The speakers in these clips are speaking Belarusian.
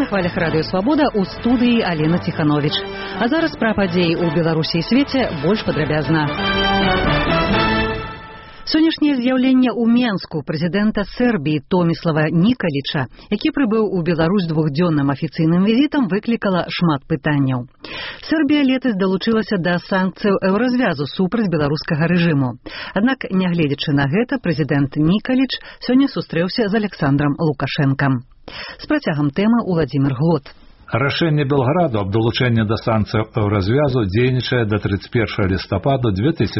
На хвалях радыё Свабода ў студыі Алена Ціхановіч. А зараз пра падзеі ў Беларусі і свеце больш падрабязна. Сённяшняе з'яўленне ў Менску прэзідэнта Сербіі Томіслава Нікаліча, які прыбыў у Беларусь двухдзённым афіцыйным візітам, выклікала шмат пытанняў. Сербія летась далучылася да санкцыяў еўразвязу супраць беларускага рэжыму. Аднак, нягледзячы на гэта, прэзідэнт Нікаліч сёння сустрэўся з Александром Лукашэнкам. З працягам тэмы Уладзімір Глот. Рашэнне Белграду аб далучэнні да санкцыяў еўразвязу дзейнічае да 31 лістападу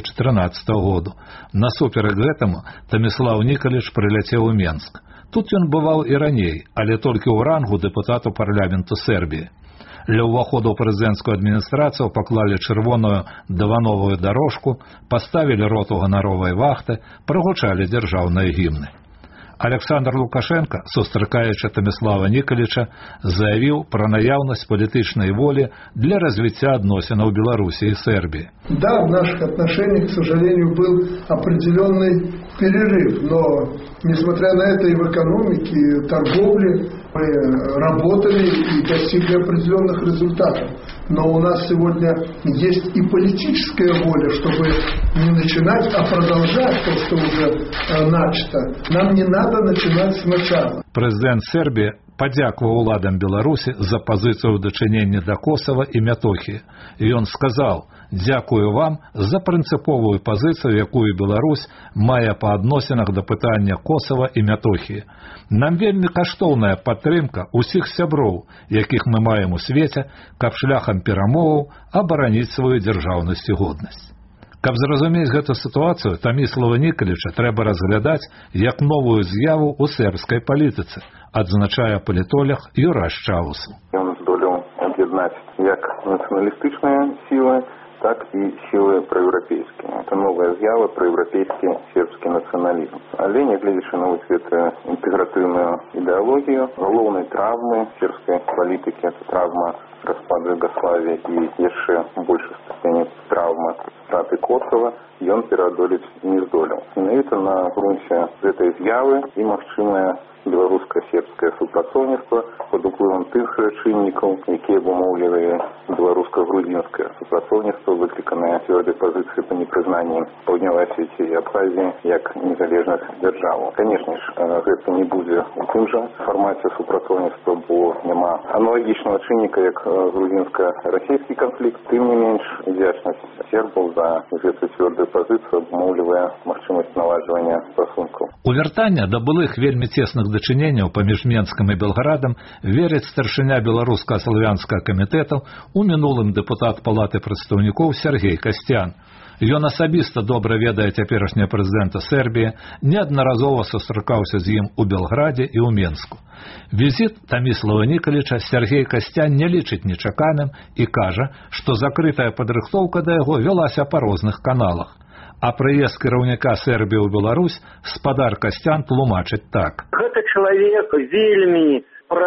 2013 году. Насуперак гэтаму Томіслав Нікаліч прыляцеў у Менск. Тут ён бываў і раней, але толькі ў рангу дэпутату парламенту Сербіі. Для ўваходу ў прэзідэнцкую адміністрацыю паклалі чырвоную дывановую дарожку, паставілі роту ганаровай вахты, прагучалі дзяржаўныя гімны. Александр Лукашенко, сустракаючы Томіслава Нікаліча, заявіў пра наяўнасць палітычнай волі для развіцця адносінаў Беларусі и Сербии. Да, в наших отношениях, к сожалению, был определенный перерыв, но, несмотря на это, и в экономике, и в торговле мы работали и достигли определенных результатов. Но у нас сегодня есть и политическая воля, чтобы не начинать, а продолжать то, что уже начато. Нам не надо начинать сначала. Президент Сербии падзякаваў уладам Беларусі за пазіцыю ў дачыненні да Косава і Мятохіі. І ён сказаў: «Дзякую вам за прынцыповую пазіцыю, якую Беларусь мае па адносінах да пытання Косава і Мятохіі. Нам вельмі каштоўная падтрымка ўсіх сяброў, якіх мы маем у свеце, каб шляхам перамоваў абараніць сваю дзяржаўнасць і годнасць». Каб зразумець гэту сітуацыю, Томіслава Нікаліча трэба разглядаць як новую з'яву ў сербскай палітыцы, адзначае палітолог Юраш Чаусу. Ён здолеў аб'яднаць як нацыяналістычныя сілы, так і сілы праеўрапейскія. Это новая з'ява, праеўрапейскі сербскі нацыяналізм. Але, нягледзячы на інтэгратыўную ідэалогію, галоўнай травмы сербскай палітыкі — это травма распаду Югославіі і яшчэ большай ступені травма страты Косова, ён пераадолець не здолеў. Менавіта на грунце гэтай з'явы і магчымае беларуска-сербскае супрацоўніцтва пад уплывам тых чыннікаў, якія абумоўлівалі беларуска-грузінскае супрацоўніцтва, выкліканае цвёрдай пазіцыяй па непрызнанні Паўднёвай Асеціі і Абхазіі як незалежных дзяржаў. Канешне ж, гэта не будзе у тым жа фармаце супрацоўніцтва, бо няма аналагічнага чынніка, як грузінска-расійскі канфлікт. Тым не менш, удзячнасць сербаў за гэту цвёрдую пазіцыю абумоўлівае магчымасць наладжвання стасункаў. У вяртання да былых вельмі цесных дачыненняў паміж Менскам і Белградам верыць старшыня беларуска-славянскага камітэту, у мінулым дэпутат палаты прадстаўнікоў Сергей Касцян. Ён асабіста добра ведае цяперашняга прэзідэнта Сербіі, неаднаразова сустракаўся з ім у Белградзе і ў Менску. Візіт Томіслава Нікаліча Сергей Касцян не лічыць нечаканым і кажа, што закрытая падрыхтоўка да яго вялася па розных каналах. А прыезд кіраўніка Сербіі ў Беларусь спадар Касцян тлумачыць так. Гэта чалавек вельмі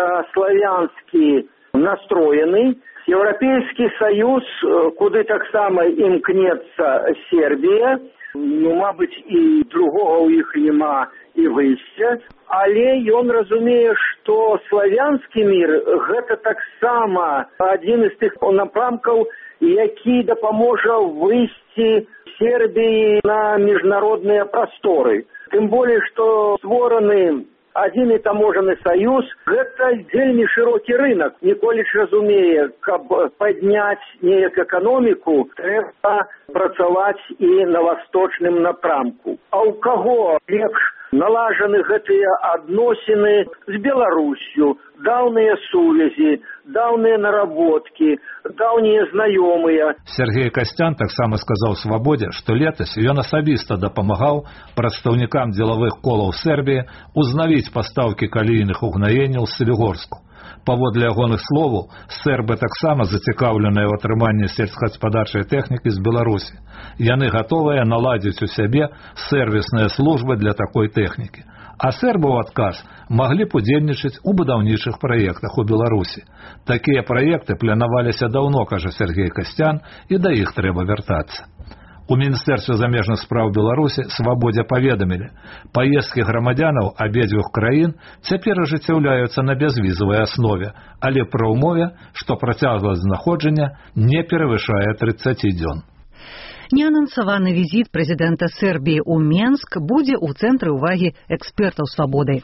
праславянскі настроены. Еўрапейскі саюз, куды таксама імкнецца Сербія, мабыць, і другога ў іх няма і выйсця, але ён разумее, што славянскі мір — гэта таксама адзін з тых напрамкаў, які дапаможа выйсці Сербіі на міжнародныя прасторы. Тым болей, што створаны адзіны таможаны саюз — гэта вельмі шырокі рынок. Ніколіч разумее, каб падняць неяк эканоміку, трэба працаваць і на васточным напрамку. А ў каго лепш налажаны гэтыя адносіны з Беларусью, даўныя сувязі, даўныя наработкі, даўнія знаёмыя. Сергей Касцян таксама сказаў Свабодзе, што летась ён асабіста дапамагаў прадстаўнікам дзелавых колаў Сербіі узнавіць пастаўкі калійных угнаенняў з Салігорску. Паводле ягоных словаў, сербы таксама зацікаўленыя ў атрыманні сельскагаспадарчай тэхнікі з Беларусі. Яны гатовыя наладзіць у сябе сервісныя службы для такой тэхнікі. А сербы ў адказ маглі б удзельнічаць у будаўнічых праектах у Беларусі. Такія праекты планаваліся даўно, кажа Сергей Касцян, і да іх трэба вяртацца. У Міністэрстве замежных спраў Беларусі «Свабодзе» паведамілі, паездкі грамадзянаў абедзвюх краін цяпер ажыццяўляюцца на бязвізавай аснове, але пры ўмове, што працягласць знаходжання не перавышае 30 дзён. Неанансаваны візіт прэзідэнта Сербіі ў Менск будзе ў цэнтры ўвагі экспертаў «Свабоды».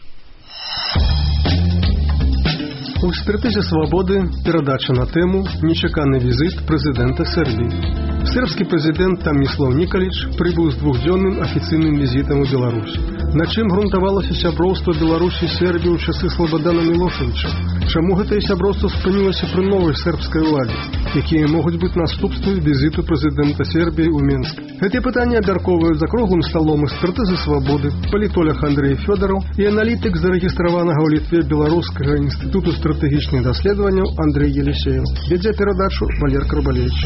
У экспертызе «Свободы» перадача на тему «Нечаканы візит прэзідэнта Сербіі». Сербскі прэзідэнт Томислав Николич прыбыў з двухдзённым афіцыйным візітам у Беларусь. На чым грунтавалася сяброўства Беларусі і Сербіі ў часы Слободана Мілошевіча? Чаму гэтае сяброўства спынілася пры новай сербскай уладзе? Якія могуць быць наступствы візіту прэзідэнта Сербіі ў Менск? Гэтыя пытанні абмяркоўваюць за круглым сталом экспертызы «Свободы» палітолог Андрей Фёдоров і аналітык зарэгістраванага ў Літве Беларускага інстытуту стратэгічных даследаванняў Андрей Елисеев. Вядзе перадачу Валер Карбалевич.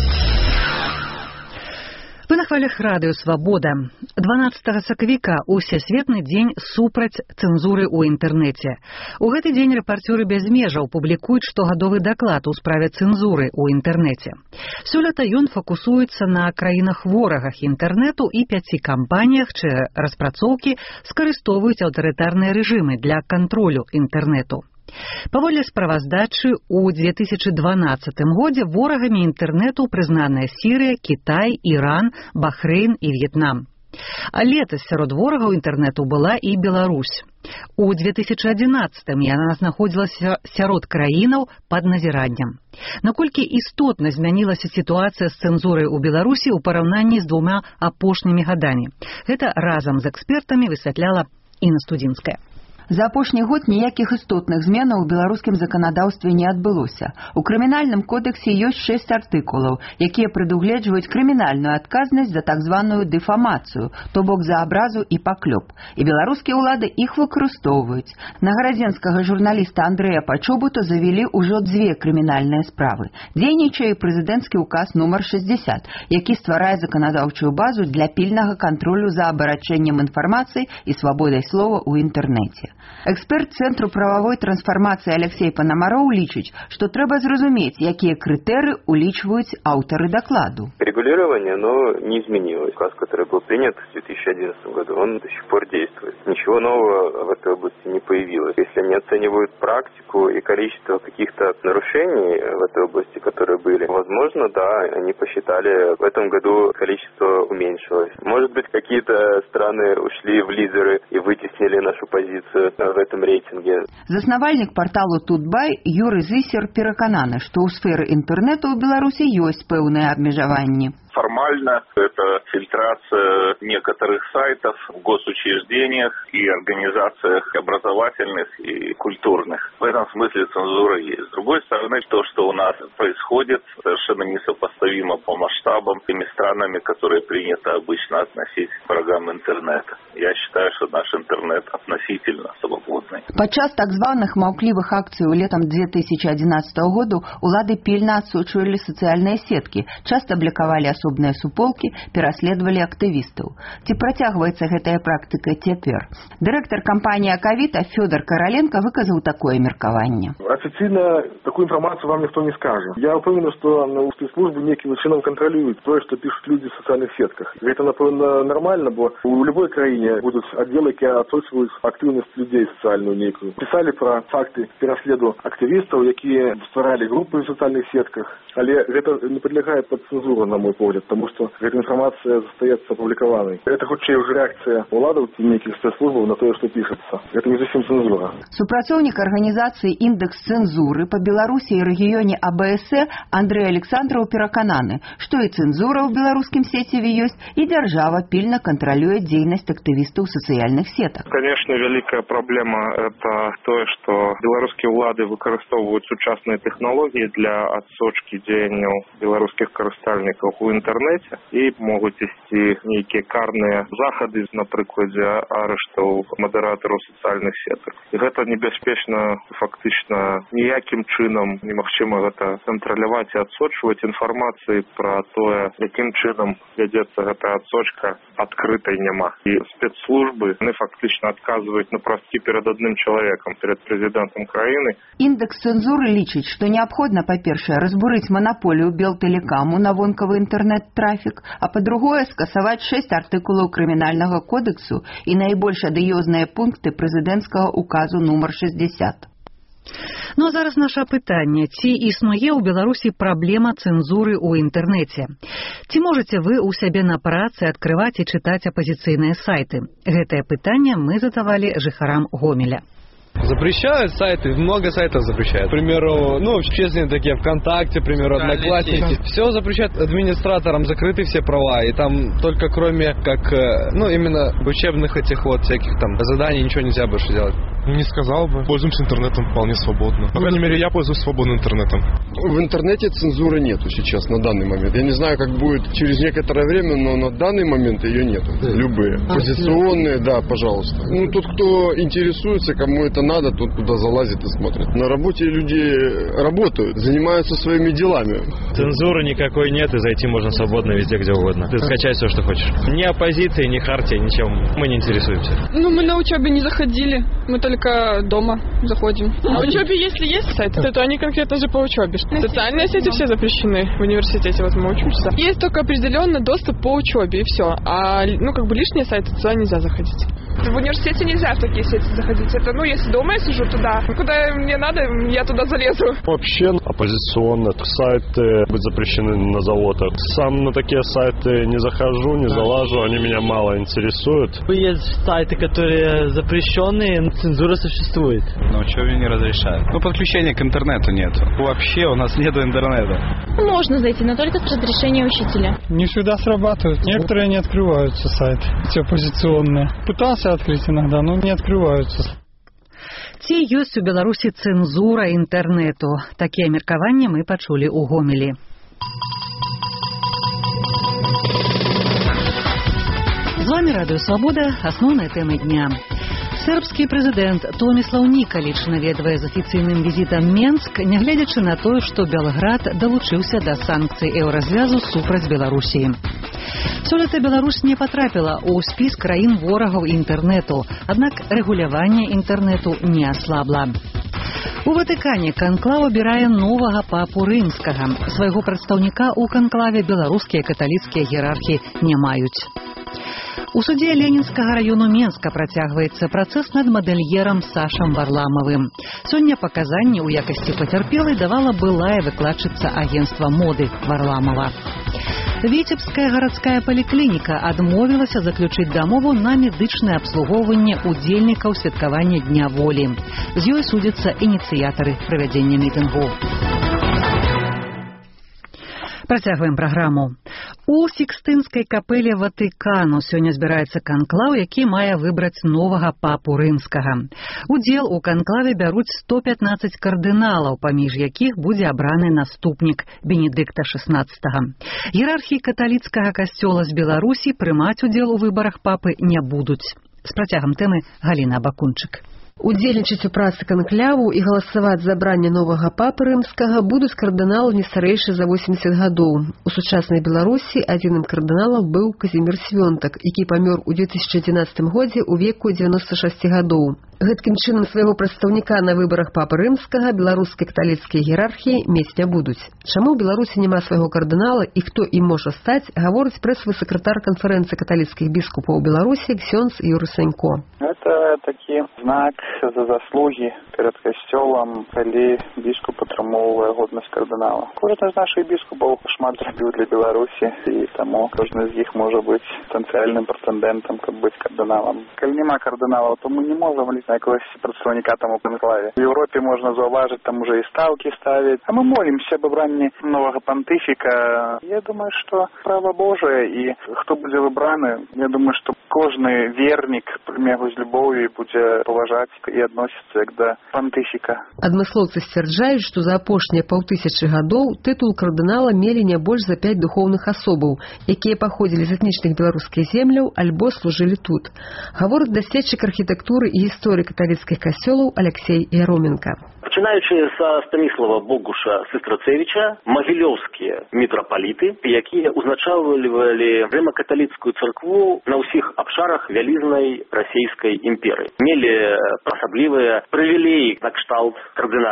Вы на хвалях радыё «Свабода». 12 сакавіка ўсесветны дзень супраць цэнзуры ў інтэрнэце. У гэты дзень рэпарцёры без межаў публікуюць штогадовы даклад у справе цэнзуры ў інтэрнэце. Сёлета ён фокусуецца на краінах-ворагах інтэрнэту і 5 кампаніях, чые распрацоўкі скарыстовваюць аўтарытарныя рэжымы для кантролю інтэрнэту. Паводле справаздачы, у 2012 годзе ворагамі інтэрнэту прызнаныя Сірыя, Кітай, Іран, Бахрэйн і В'етнам. А летась сярод ворагаў інтэрнэту была і Беларусь. У 2011 яна знаходзілася сярод краінаў пад назіраннем. Наколькі істотна змянілася сітуацыя з цэнзурай у Беларусі ў параўнанні з 2 апошнімі гадамі? Гэта разам з экспертамі высвятляла Інна Студзінская. За апошні год ніякіх істотных зменаў у беларускім заканадаўстве не адбылося. У крымінальным кодексе ёсць 6 артыкулаў, якія прадугледжваюць крымінальную адказнасць за так званую дэфамацыю, то бок за абразу і паклёп. І беларускія ўлады іх выкарыстоўваюць. На гарадзенскага журналіста Андрэя Пачобута завялі ўжо 2 крымінальныя справы. Дзейнічае прэзідэнцкі ўказ нумар 60, які стварае заканадаўчую базу для пільнага кантролю за абарачэннем інфармацыі і свабодай слова ў інтэрнэце. Эксперт Цэнтру прававой трансфармацыі Алексей Панамароў лічыць, што трэба зразумець, якія крытэры улічваюць аўтары докладу. Регулирование, оно не изменилось. Указ, который был принят в 2011 году, он до сих пор действует. Ничего нового в этой области не появилось. Если они оценивают практику и количество каких-то нарушений в этой области, которые были, возможно, да, они посчитали, в этом году количество уменьшилось. Может быть, какие-то страны ушли в лидеры и вытеснили нашу позицию в этом рейтинге. Заснавальнік парталу Тутбай Юрый Зысер перакананы, што ў сферы інтэрнэту ў Беларусі ёсць пэўныя абмежаванні. Формально это фильтрация некоторых сайтов в госучреждениях и организациях образовательных и культурных. В этом смысле цензура есть. С другой стороны, то, что у нас происходит, совершенно несопоставимо по масштабам с теми странами, которые принято обычно относить к врагам интернета. Я считаю, что наш интернет относительно свободный. Падчас так званых маўклівых акцый летом 2011 году улады пільна адсочвалі сацыяльныя сеткі, часта блокавалі асобныя суполкі, пераследавалі актывістаў. Ці працягваецца гэтая практыка цяпер? Дырэктар кампаніі «Акавіта» Фёдор Короленко выказаў такое меркаванне. Официально такую информацию вам никто не скажет. Я уверен, что спецслужбы неким чином контролируют то, что пишут люди в социальных сетках. Это, напевно, нормально, бо у любой краине будут отделы, которые отсутствуют активность людей социальную некую. Писали про факты переследу активистов, которые створали группы в социальных сетках. Але это не подлегает под цензуру, на мой погляд, потому что эта информация застаецца опубликованной. Это хутчэй уже реакция уладаў и неких спецслужбаў на то, что пишется. Это не совсем цензура. Супрацоўнік арганізацыі «Індекс цэнзуры» по Беларусі і рэгіёне АБС Андрей Александров перакананы, што і цэнзура ў беларускім сеціве ёсць, і дзяржава пільна кантралюе дзейнасць актывістаў сацыяльных сетак. Конечно, великая проблема – это то, что беларускія ўлады выкарыстоўваюць сучасныя тэхналогіі для адсочкі дзеянняў беларускіх карыстальнікаў у інтэрнэце і могуць ісці нейкія карныя захады на прыкладзе арыштаў мадэратараў сацыяльных сетак. І гэта небяспечна фактычна ніякім чынам немагчыма гэта кантраляваць і адсочваць інфармацыі пра тое, якім чынам вядзецца гэтая адсочка, адкрытай няма. І спецслужбы яны фактычна адказваюць на прасці перад адным чалавекам, перад прэзідэнтам краіны. Індекс цэнзуры лічыць, што неабходна, па-першае, разбурыць манаполію Белтэлекаму на вонкавы інтэрнэт-трафік, трафік, а па-другое, скасаваць 6 артыкулаў крымінальнага кодексу і найбольш адыёзныя пункты прэзідэнцкага указу нумар 60. Ну а зараз наша пытанне. Ці існуе ў Беларусі праблема цэнзуры ў інтэрнэце? Ці можаце вы ў сябе на працы адкрываць і чытаць апазіцыйныя сайты? Гэтае пытанне мы задавалі жыхарам Гомеля. Запрещают сайты, много сайтов запрещают. К примеру, общественные такие, ВКонтакте, к примеру, Одноклассники. Все запрещают, администраторам закрыты все права. И там только кроме, именно учебных этих всяких там заданий ничего нельзя больше делать. Не сказал бы. Пользуемся интернетом вполне свободно. По крайней мере, я пользуюсь свободным интернетом. В интернете цензуры нету сейчас, на данный момент. Я не знаю, как будет через некоторое время, но на данный момент ее нету. Любые. Позиционные, да, пожалуйста. Тот, кто интересуется, кому это надо, тот туда залазит и смотрит. На работе люди работают, занимаются своими делами. Цензуры никакой нет, и зайти можно свободно везде, где угодно. Ты скачай все, что хочешь. Ни оппозиции, ни хартии, ничем мы не интересуемся. Мы на учебе не заходили. Мы только дома заходим. А в учебе, если есть сайты, то они конкретно же по учебе. Социальные сети все запрещены в университете, вот мы учимся. Есть только определенный доступ по учебе, и все. А, лишние сайты, туда нельзя заходить. В университете нельзя в такие сети заходить. Это, если дома я сижу, туда. Куда мне надо, я туда залезу. Вообще оппозиционные сайты быть запрещены на заводах. Сам на такие сайты не захожу, не залажу, они меня мало интересуют. Есть сайты, которые запрещенные, цензура существует. На учебе не разрешают. Подключения к интернету нет. Вообще у нас нет интернета. Можно зайти, но только с разрешения учителя. Не всегда срабатывают. Некоторые не открываются сайты, те оппозиционные. Пытался открыть иногда, но не открываются. Ці ёсць у Беларусі цэнзура інтэрнэту? Такія меркаванні мы пачулі ў Гомелі. З вами Радыё Свабода, асноўныя тэмы дня. Сербскі прэзідэнт Томіслаў Нікаліч наведвае з афіцыйным візітам Менск, нягледзячы на тое, што Белград далучыўся да санкцый еўразвязу супраць Беларусі. Сёлета Беларусь не патрапіла ў спіс краін ворагаў інтэрнэту, аднак рэгуляванне інтэрнэту не аслабла. У Ватыкане канклаў абірае новага папу рымскага. Свайго прадстаўніка ў канклаве беларускія каталіцкія іерархі не маюць. У судзе Ленінскага району Менска працягваецца працэс над мадэльерам Сашам Варламавым. Сёння паказанні ў якасці пацярпелай давала былая выкладчыца агенцтва моды Варламава. Віцебская гарадская паліклініка адмовілася заключыць дамову на медычнае абслугоўванне удзельнікаў святкавання Дня волі. З ёй судзяцца ініцыятары правядзення мітынгу. Працягваем праграму. У Сікстынскай капэле Ватыкану сёння збіраецца канклаў, які мае выбраць новага папу рымскага. Удзел у канклаве бяруць 115 кардыналаў, паміж якіх будзе абраны наступнік Бенедыкта XVI. Іерархі каталіцкага касцёла з Беларусі прымаць удзел у выбарах папы не будуць. З працягам тэмы Галіна Бакунчык. Удзельнічаць у працы канкляву і галасаваць за абранне новага папы рымскага будуць кардыналы не старэйшы за 80 гадоў. У сучаснай Беларусі адзіным кардыналам быў Казімір Свёнтак, які памёр у 2011 годзе ў веку 96 гадоў. Гэткім чынам свайго прадстаўніка на выбарах папы рымскага беларускія каталіцкія іерархіі мець не будуць. Чаму ў Беларусі няма свайго кардынала і хто ім можа стаць, гаворыць прэсавы сакратар канферэнцыі каталіцкіх біскупаў Беларусі ксёндз Юры Санько. Это такі знак за заслугі перед касцёлам, калі біскуп атрымоўвае годнасць кардынала. Кожны з нашых біскупаў шмат зрабіў для Беларусі, і таму кожны з іх можа быць патэнцыяльным прэтэндэнтам, каб быць кардыналам. Калі няма кардыналаў, то мы не можам якогось прадстаўніка там у канклаве. В Еўропе можна заўважыць, там уже і стаўкі ставяць. А мы молімся аб абранні новага пантыфіка. Я думаю, што права Божае, і хто будзе выбраны, я думаю, што кожны вернік прыме яго з любоўю і будзе паважаць і адносіцца як да пантыфіка. Адмыслоўцы сцвярджаюць, што за апошнія 5000 гадоў тытул кардынала мелі не больш за 5 духоўных асобаў, якія паходзілі з этнічных беларускіх земляў альбо служылі тут. Гаворыць даследчык архітэктуры і гісторыі каталіцкіх касцёлаў Алексей Яроменко. Пачынаючы са Станіслава Богуша Сыстрацевіча, магілёўскія мітрапаліты, якія узначальвалі рыма-каталіцкую царкву на ўсіх абшарах вялізнай расійскай імперыі. Мелі асаблівыя прывілеі на кшталт кардынальскіх.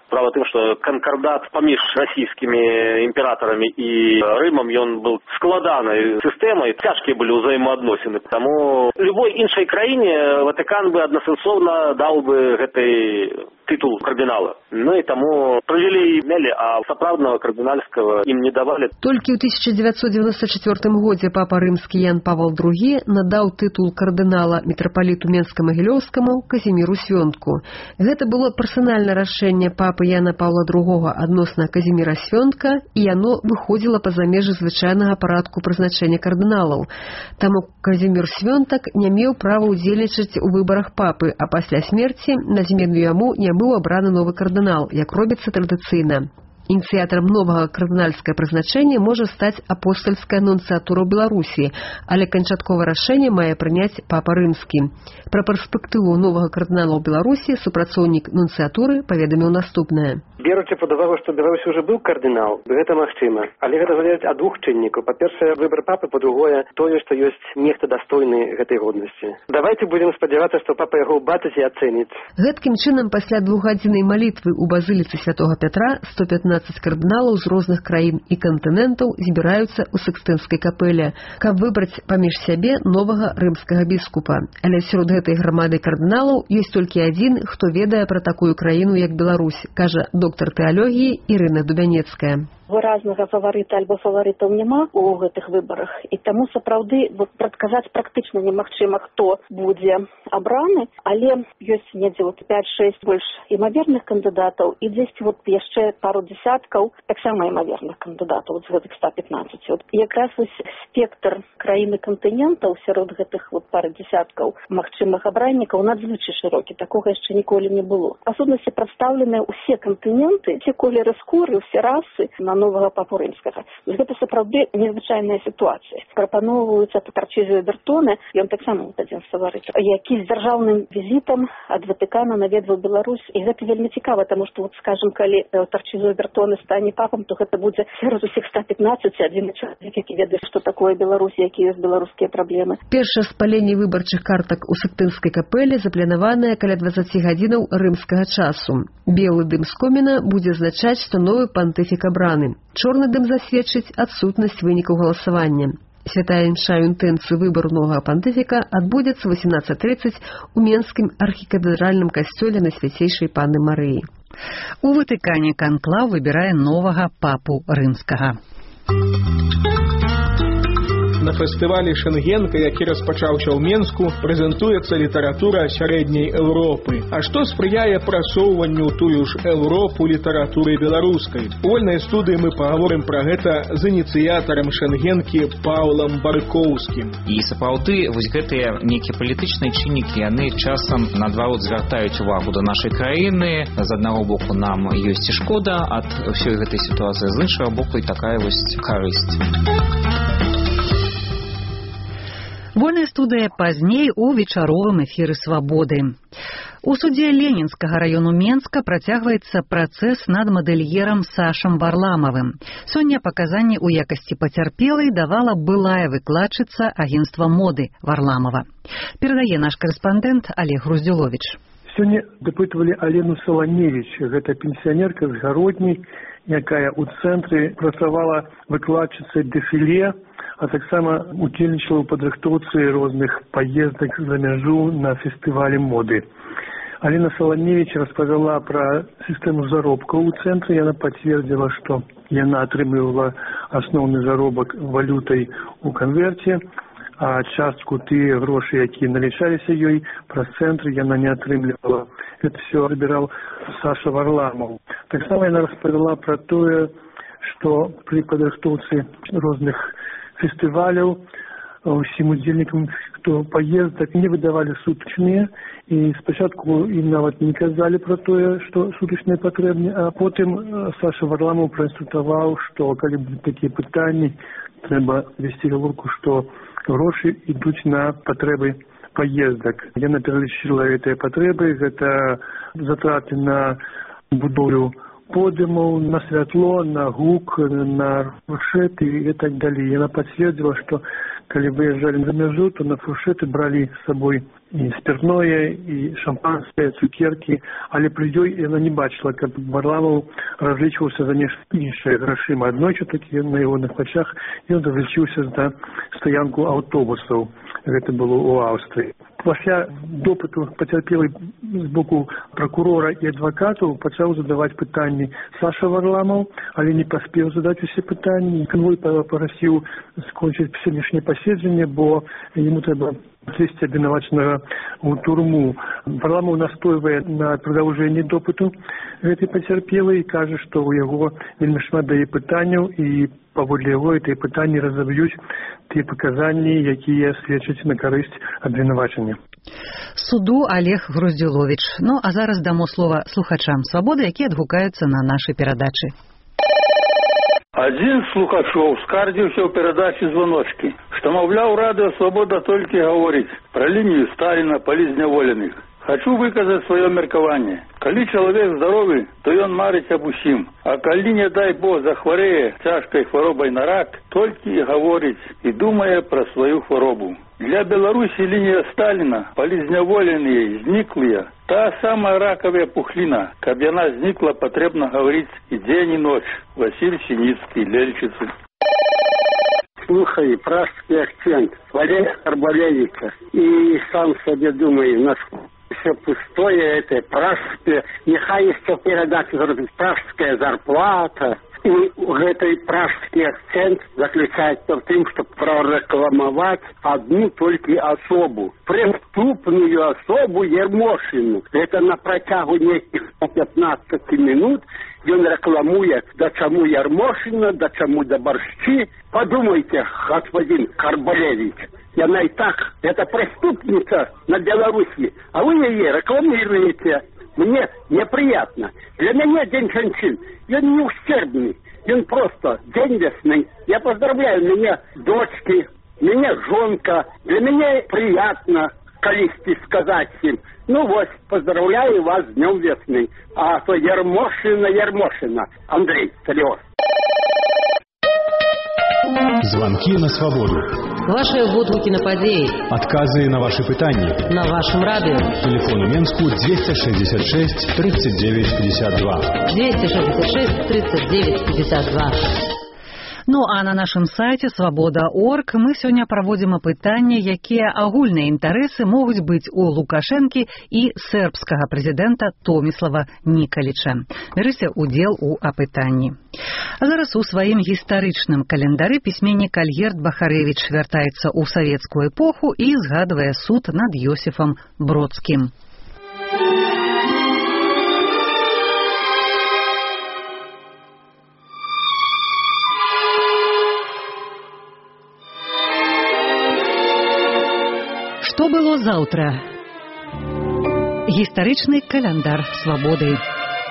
Справа тым, што канкардат паміж расійскімі імператарамі і Рымам ён быў складанай сістэмай, цяжкія былі ўзаемаадносіны. Таму любой іншай краіне Ватыкан бы аднасэнсоўна даў бы гэтай тытул кардынала. Ну і таму правялі мелі, а сапраўднага кардынальскага ім не давалі. Толькі ў 1994 годзе папа рымскі Ян Павел II надаў тытул кардынала мітрапаліту Менска-Магілёўскаму Казіміру Свёнтку. Гэта было персанальнае рашэнне папы Яна Павла II адносна Казіміра Свёнтка, і яно выходзіла па-за межы звычайнага парадку прызначэння кардыналаў. Таму Казімір Свёнтак не меў права ўдзельнічаць у выбарах папы, а пасля смерці на змену яму не быў абраны новы кардынал, як робіцца традыцыйна. Ініцыятарам новага кардынальскае прызначэнне можа стаць апостальская нунцыятура ў Беларусі, але канчатковае рашэнне мае прыняць папа рымскі. Пра перспектыву новага кардынала ў Беларусі супрацоўнік нунцыятуры паведаміў наступнае. Беручы пад увагу, што Беларусі ўжо быў кардынал, гэта магчыма. Але гэта залежыць ад двух чыннікаў. Па-першае, выбар папы, па-другое, тое, што ёсць нехта дастойны гэтай годнасці. Давайце будзем спадзявацца, што папа яго ўбачыць і ацэніць. Гэткім чынам, пасля двухгадзіннай малітвы ў базыліцы святога Пятра 115 кардыналаў з розных краін і кантынентаў збіраюцца ў Сікстынскай капэле, каб выбраць паміж сябе новага рымскага біскупа. Але сярод гэтай грамады кардыналаў ёсць толькі адзін, хто ведае пра такую краіну, як Беларусь, кажа доктар тэалогіі Ірына Дубянецкая. Выразнага фаварыта альбо фаварытаў няма ў гэтых выбарах, і таму сапраўды прадказаць практычна немагчыма, хто будзе абраны, але ёсць недзе 5-6 больш імаверных кандыдатаў і дзесьці яшчэ пару дзесяткаў таксама імаверных кандыдатаў з гэтых 115. Якраз спектр краіны кантынентаў сярод гэтых пары дзесяткаў магчымых абраннікаў надзвычай шырокі, такога яшчэ ніколі не было. Па сутнасці прадстаўленыя ўсе кантыненты, усе колеры скуры, усе расы на новага папу рымскага. Гэта сапраўды незвычайная сітуацыя. Прапаноўваюцца Тарчызіо Бертоне, ён таксама адзін з фаварытаў, які з дзяржаўным візітам ад Ватыкана наведваў Беларусь, і гэта вельмі цікава, таму што, скажем, калі Тарчызіо Бертоне стане папам, то гэта будзе сярод усіх 115 адзін чалавек, які ведае, што такое Беларусь, якія ёсць беларускія праблемы. Першае спаленне выбарчых картак у Сіктынскай капэле запланаванае каля 20 гадзінаў рымскага часу. Белы дым з коміна будзе азначаць, што новы пантыфік абраны. Чорны дым засведчыць адсутнасць вынікаў галасавання. Святая імша ў інтэнцыі выбару новага пантыфіка адбудзецца 18:30 у Менскім архікатэдральным касцёле Найсвяцейшай Панны Марыі. У Ватыкане канклаў выбірае новага папу рымскага. На фестывалі Шенгенка, які распачаўся ў Менску, прэзентуецца літаратура сярэдняй Еўропы. А што спрыяе прасоўванню ў тую ж Еўропу літаратуры беларускай? У вольнай студыі мы пагаворым пра гэта з ініцыятарам Шенгенкі Паўлам Баркоўскім. І сапраўды вось гэтыя нейкія палітычныя чыннікі, яны часам наадварот звяртаюць увагу да нашай краіны. З аднаго боку нам ёсць і шкода ад ўсёй гэтай сітуацыі, з іншага боку і такая вось карысць. Вольная студыя пазней у вечаровым эфіры «Свабоды». У судзе Ленінскага раёну Менска працягваецца працэс над мадэльерам Сашам Варламавым. Сёння паказанні ў якасці пацярпелай давала былая выкладчыца агенцтва моды Варламава. Перадае наш карэспандэнт Олег Груздзюловіч. Сёння дапытвалі Алену Саланевіч, гэта пенсіянерка з Гародняй, якая ў цэнтры працавала выкладчыцай дэфіле, а таксама удзельнічала ў падрыхтоўцы розных паездак за мяжу на фестывалі моды. Алена Саланевіч распавяла пра сістэму заробкаў у цэнтры. Яна пацвердзіла, што яна атрымлівала асноўны заробак валютай у канверце, а частку тыя грошы, якія налічаліся ёй праз цэнтры, яна не атрымлівала. Гэта ўсё забіраў Саша Варламаў. Таксама яна распавяла пра тое, што пры падрыхтоўцы розных фестываляў усім удзельнікам, хто паездак, не выдавалі сутачныя, і спачатку ім нават не казалі пра тое, што сутачныя патрэбны, а потым Саша Варламаў праінструктаваў, што калі будуць такія пытанні, трэба весці гаворку, што грошы ідуць на патрэбы паездак. Яна пералічыла гэтыя патрэбы, гэта затраты на будоўлю подымаў, на святло, на гук, на рушэты і так далей. Яна пацвердзіла, што калі выязджалі за мяжу, то на фуршеты бралі з сабой і спиртное, і шампанское, цукеркі, але пры ёй яна не бачила, каб Варламаў разлічваўся за нешта іншае грашыма. Аднойчы такі на ягоных вачах ён разлічыўся за стаянку аўтобусаў. Гэта было ў Аўстрыі. Пасля допыту пацярпелай з боку пракурора і адвакатаў пачаў задаваць пытанні Саша Варламаў, але не паспеў задаць усе пытанні. Канвой парасіў скончыць сённяшняе паседжанне, бо яму трэба отвезти обвинуваченного в турму. Варламов настойвае на продолжении допыту этой потерпелой и кажет, что у его вельмі шмат дае пытанняў и паводле яго этой пытанні разобьюць те показания, якія сведчаць на карысць обвинувачення. Суду Олег Груздзіловіч. Ну, а зараз дамо слова слухачам «Свабоды», якія адгукаюцца на нашы перадачы. Один з слухачоў скардзіўся ў перадачы «Звоночкі», што, маўляў, радыё «Свабода» толькі гаворыць пра лінію Сталіна палізняволеных. Хочу выказаць сваё меркаванне. Калі чалавек здаровы, то ён марыць аб усім. А калі, не дай Бог, захварэе цяжкай хваробай на рак, толькі і гаворыць і думае пра сваю хваробу. Для Беларусі лінія Сталіна палізняволеныя, зніклыя. Та самая ракавая пухліна. Каб яна знікла, патрэбна гаварыць і дзень, і ноч. Василь Синицкий, Лельчицы. Слухай, пражский акцент Валерия Арбалевича. И сам себе думаю, насколько все пустое это пражское. Нехай еще в передаче говорит пражская зарплата. И этой пражский акцент заключается в том, чтобы прорекламовать одну только особу. Преступную особу Ермошину. Это на протягу неких 15 минут он рекламует, да чему Ермошина, да чему да борщи. Подумайте, господин Карбалевич, она и так, это преступница на Беларуси, а вы ее рекламируете. Мне неприятно. Для меня День женщин, он не ущербный, он просто день весны. Я поздравляю, у меня дочки, у меня жонка, для меня приятно колисти сказать им. Ну вот, поздравляю вас с Днем весны. А то Ермошина. Андрей Солиос. Звонки на свободу. Ваши водгуки на подеи. Отказы на ваши пытания. На вашем радио. Телефон у Менску 266 39 52. 266 39 52. Ну, а на нашым сайце «Свабода.орг» мы сёння праводзім апытанне, якія агульныя інтарэсы могуць быць у Лукашэнкі і сербскага прэзідэнта Томіслава Нікаліча. Бярыце ўдзел у апытанні. А зараз у сваім гістарычным календары пісьменнік Альгерд Бахарэвіч вяртаецца ў савецкую эпоху і згадвае суд над Йосіфам Бродскім. Што было заўтра? Гістарычны каляндар свабоды.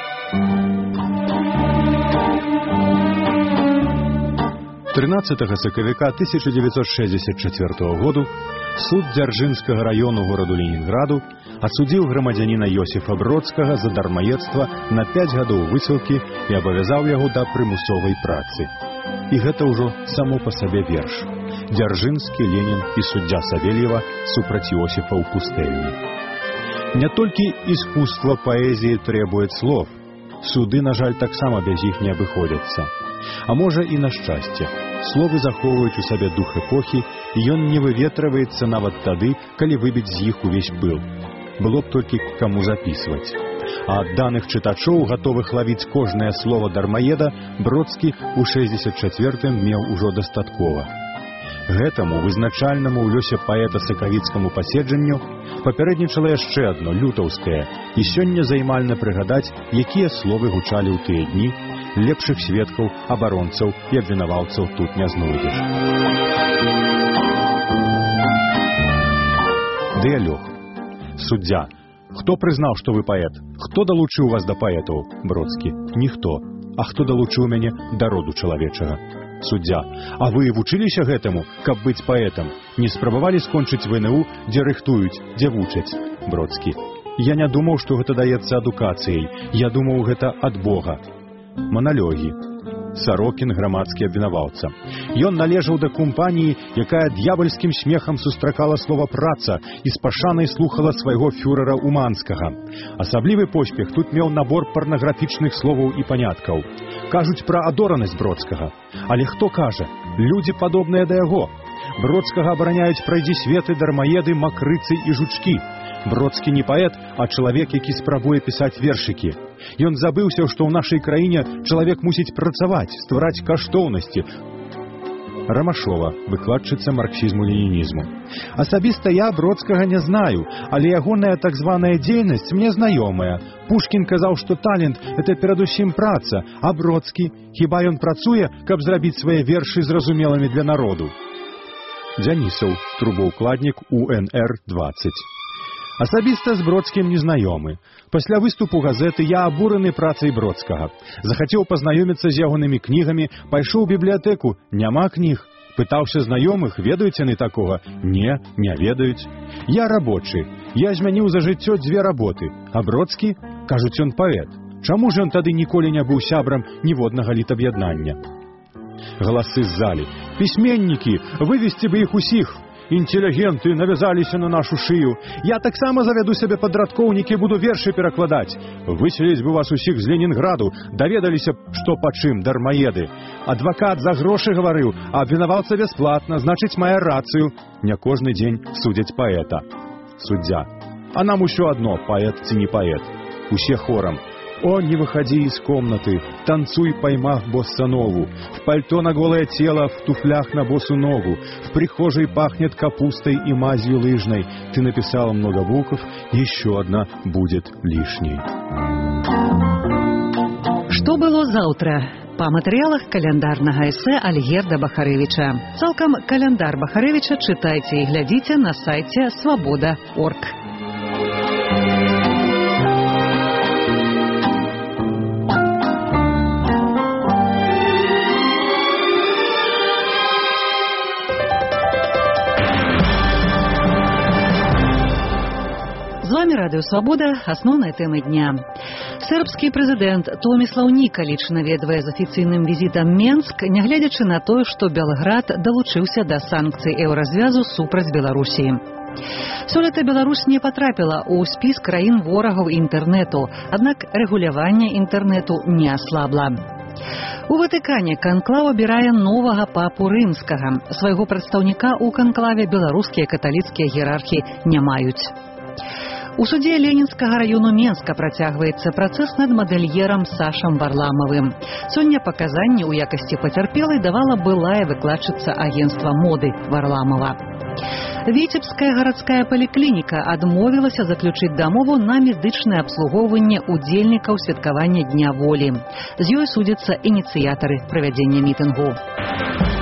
Тринадцатого сакавіка 1964 году суд Дзяржынскага раёну гораду Ленінграду асудзіў грамадзяніна Йосіфа Бродскага за дармаедства на 5 гадоў высылкі і абавязаў яго да прымусовай працы. І гэта ўжо само па сабе верш. Дзяржынскі, Ленін і суддзя Савельева супраць Йосифа ў пустэльні. Не толькі искусство поэзии требует слов. Суды, на жаль, таксама без іх не абыходзяцца. А можа і на шчасце. Словы захоўваюць у сабе дух эпохі, і ён не выветрываецца нават тады, калі выбіць з іх увесь пыл. Было б толькі каму запісваць. А ад даных чытачоў, гатовых лавіць кожнае слово дармаеда, Бродскі ў 64-м меў ужо дастаткова. Гэтаму вызначальнаму ў лёсе паэта сакавіцкаму паседжанню папярэднічала яшчэ адно лютаўскае, і сёння займальна прыгадаць, якія словы гучалі ў тыя дні, лепшых сведкаў, абаронцаў і абвінаваўцаў тут не знойдзеш. Дыялог. Суддзя. Хто прызнаў, што вы паэт? Хто далучыў вас да паэтаў? Бродскі. Ніхто. А хто далучыў мяне да роду чалавечага? Суддзя. А вы вучыліся гэтаму, каб быць паэтам? Не спрабавалі скончыць ВНУ, дзе рыхтуюць, дзе вучаць? Бродскі. Я не думаў, што гэта даецца адукацыяй. Я думаў, гэта ад Бога. Маналогі. Сарокін, грамадскі абвінаваўца. Ён належаў да кампаніі, якая д'ябальскім смехам сустракала слова «праца» і з пашанай слухала свайго фюрэра Уманскага. Асаблівы поспех тут меў набор парнаграфічных словаў і паняткаў. Кажуць пра адоранасць Бродскага. Але хто кажа? Людзі падобныя да яго. Бродскага абараняюць прайдзісветы, дармаеды, макрыцы і жучкі. Бродскі не паэт, а чалавек, які спрабуе пісаць вершыкі. Ён забыўся, што ў нашай краіне чалавек мусіць працаваць, ствараць каштоўнасці. Рамашова, выкладчыца марксізму-ленінізму. Асабіста я Бродскага не знаю, але ягоная так званая дзейнасць мне знаёмая. Пушкін казаў, што талент – это перадусім праца, а Бродскі, хіба ён працуе, каб зрабіць свае вершы зразумелымі для народу? Дзянісаў, трубоўкладнік УНР-20. Асабіста з Бродскім незнаёмы. Пасля выступу газеты я абураны працай Бродскага. Захацеў пазнаёміцца з ягонымі кнігамі, пайшоў у бібліятэку, няма кніг. Пытаўся знаёмых, ведаюць яны такога? Не, не ведаюць. Я рабочы. Я змяніў за жыццё 2 работы. А Бродскі? Кажуць, ён паэт. Чаму ж ён тады ніколі не быў сябрам ніводнага літаб'яднання? Галасы з залі. Пісьменнікі, вывесці бы іх усіх. Інтэлігенты навязаліся на нашу шыю. Я таксама завяду сябе падрадкоўнікі, буду вершы перакладаць. Выселіць бы вас усіх з Ленінграду, даведаліся б, што пачым, дармаеды. Адвакат за грошы гаварыў, а абвінаваўца бясплатна, значыць, мае рацыю. Не кожны дзень судзяць паэта. Суддзя. А нам усё адно, паэт ці не паэт. Усе хорам. О, не выходи из комнаты, танцуй, поймав боссанову. В пальто на голое тело, в туфлях на босу ногу. В прихожей пахнет капустой и мазью лыжной. Ты написала много букв, еще одна будет лишней. Што было заўтра? Па матэрыялах каляндарнага эсэ Альгерда Бахарэвіча. Цалкам каляндар Бахарэвіча чытайце і глядзіце на сайце свабода.орг. Радыё Свабода, асноўныя тэмы дня. Сербскі прэзідэнт Томіслаў Нікаліч наведвае з афіцыйным візітам Менск, нягледзячы на тое, што Белград далучыўся да санкцый еўразвязу супраць Беларусі. Сёлета Беларусь не патрапіла ў спіс краін ворагаў інтэрнэту, аднак рэгуляванне інтэрнэту не аслабла. У Ватыкане канклаў абірае новага папу рымскага. Свайго прадстаўніка ў канклаве беларускія каталіцкія іерархі не маюць. У судзе Ленінскага раёну Менска працягваецца працэс над мадэльерам Сашам Варламавым. Сёння паказанні ў якасці пацярпелай давала былая выкладчыца агенцтва моды Варламава. Віцебская гарадская паліклініка адмовілася заключыць дамову на медычнае абслугоўванне удзельнікаў святкавання Дня волі. З ёй судзяцца ініцыятары правядзення мітынгу.